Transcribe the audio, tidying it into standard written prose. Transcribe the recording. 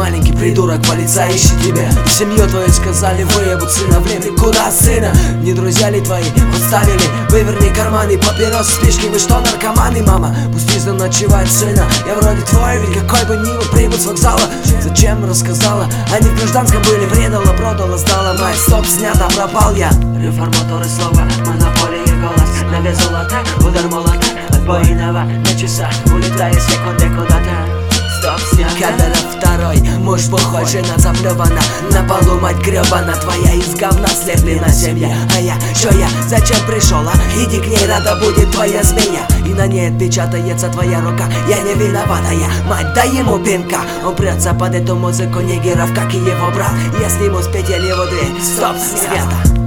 маленький придурок, полицай ищет тебя. Семью твою сказали выебут сына в время. Куда сына? Не друзья ли твои подставили? Выверни карманы, папирос, спички, вы что, наркоманы? Мама, пусти заночевать сына. Я вроде твой, ведь какой бы ни был прибыл с вокзала. Зачем рассказала? Они в гражданском были, предала, продала, сдала. Мать, стоп, снято, пропал я. Реформаторы слова, монополия голос. На вес золота, удар молота. Отбойного на часах, улетая секунды куда-то. Стоп, снято. Камера второй, муж бухой, жена заплевана. На полу мать гребана, твоя из говна слеплена семья. А я, чё я, зачем пришел, а? Иди к ней, рада будет твоя змея. И на ней отпечатается твоя рука. Я не виноватая, мать, дай ему пинка. Он прется под эту музыку нигеров, как и его брат. Если ему спеть, его дверь. Стоп, снято.